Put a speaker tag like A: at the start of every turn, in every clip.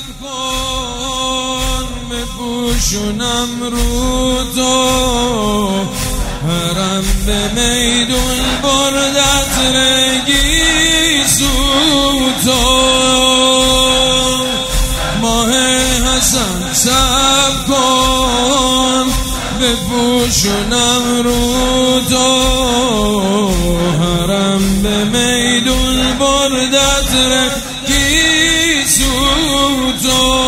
A: صبر کن بپوشونم رو تو، حرم به میدون بردت رگی سوتو. ماه حسن صبر کن بپوشونم رو تو، حرم به میدون بردت رگی سوتو.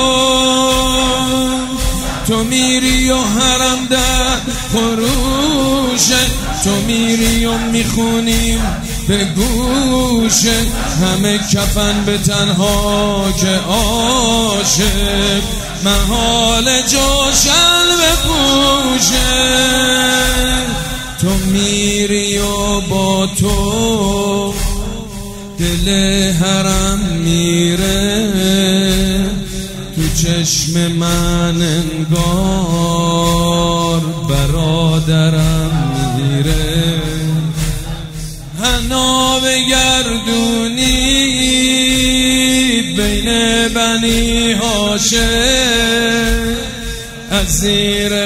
A: تو میری و حرم در خروشه، تو میری و میخونیم به گوشه، همه کفن به تنها که عاشق محال جوشن بپوشه. تو میری و با تو دل حرم میره، تو چشم من انگار برادرم میره. حنا بگردونید بین بنی هاشم، از زیر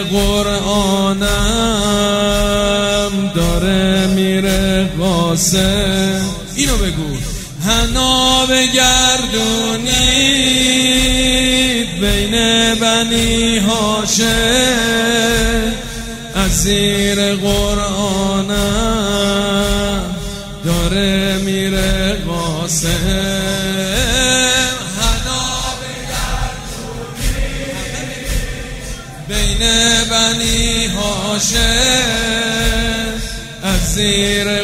A: قرآنم داره میره قاسم. اینو بگو. حنا بگردونید بین بنی هاشم، از زیر قرآنم داره میره قاسم. حنا بگردونید بین بنی هاشم، از زیر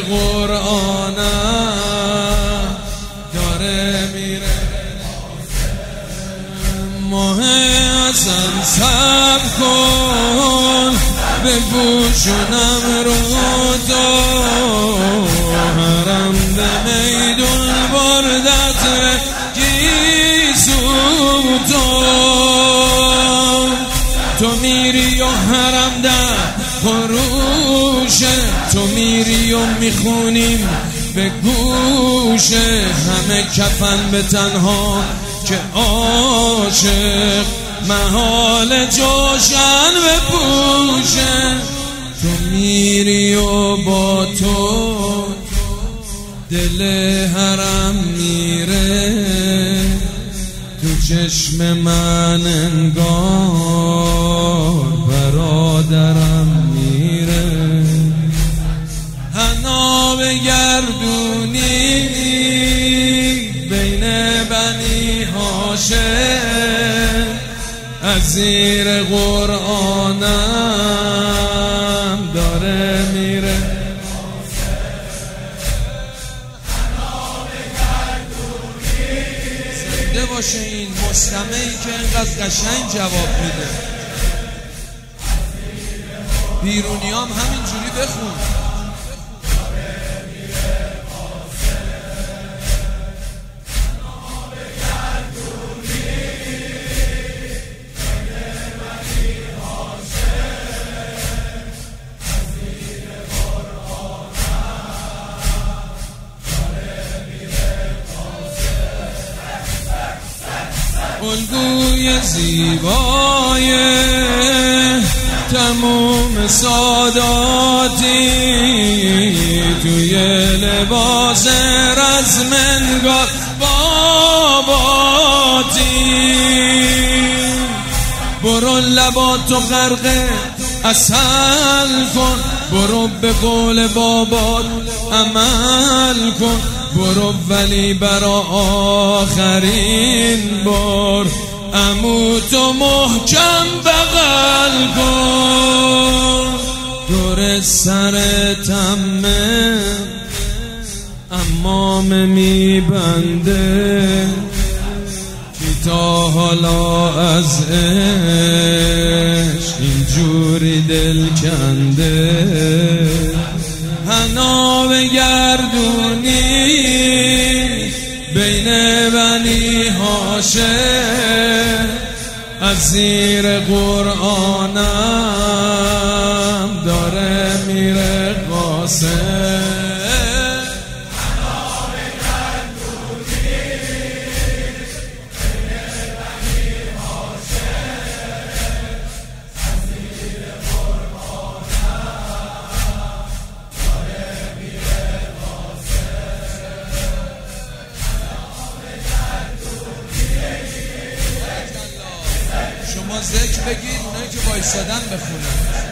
A: قرآنم داره میره قاسم. ماه حسن صبر کن بپوشونم رو تو، حرم به میدون بردت رگی سوتو. تو میری و حرم در خروشه، تو میری و میخونیم به گوشه، همه کفن به تنها که عاشق محال جوشن بپوشه. تو میری و با تو دل حرم میره، تو چشم من انگار برادرم میره. حنا بگردونی بین بنی هاشم، از زیر قرآنم داره میره. زنده باشه این مستمعی که اینقدر قشنگ جواب میده. بیرونیام همینجوری بخون. الگوی زیبای تموم ساداتی، توی لباس رزمنگار باباتی. برو لباتو غرق عسل کن، برو به قول بابات عمل کن، برو ولی برا آخرین بار عموتو محکم بغل کن. دور سر تمه امامه میبنده، کی تا حالا از عشق اینجوری دل کنده. حنا بگردونی بین بنی هاشم، از زیر قرآنم داره میره قاسم. بگید اونایی که وایسادن بخونن.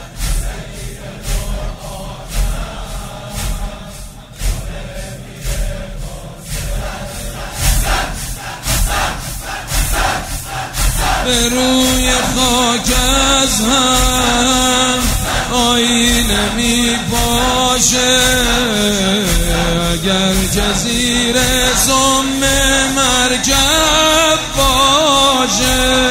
A: به روی خاک از هم آینه می باشه، اگر جزیره سم مرکب باشه،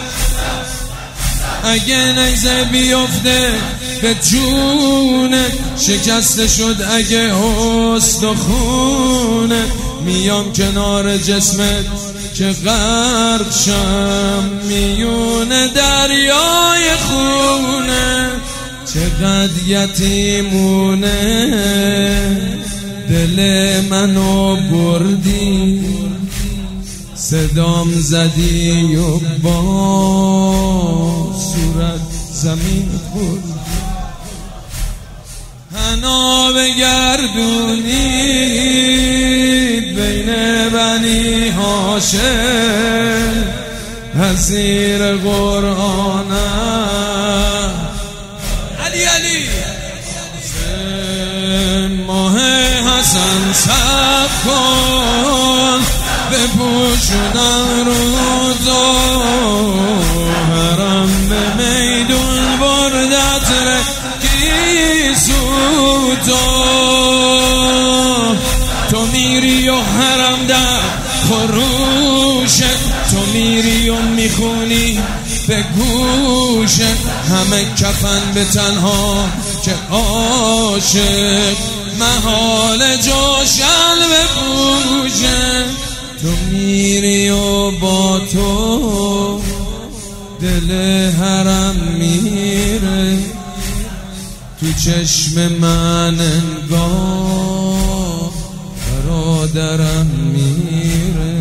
A: اگه نیزه بیفته به جونه شکسته شد اگه حسن و خونه، میام کنار جسمت که غرق شم میونه دریای خونه، چقدر یتیمونه دل منو بردی، صدام زدی و با صورت زمین خوردی، حنا بگردونید بین بنی هاشم، حسیر قرآنم علی علی ماه حسن صف کن، بپوشونم روزو حرم به میدون بردت رکیسو، تو میری و حرم در خروشه، تو میری و میخونی به گوشه، همه کفن به تنها که عاشق محال جوشن بپوشه، تو میری و با تو دل حرم میره، تو چشم من انگار برادرم میره،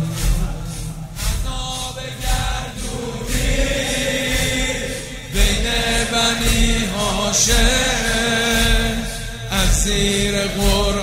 A: بین بنی هاشم اسیر قرآن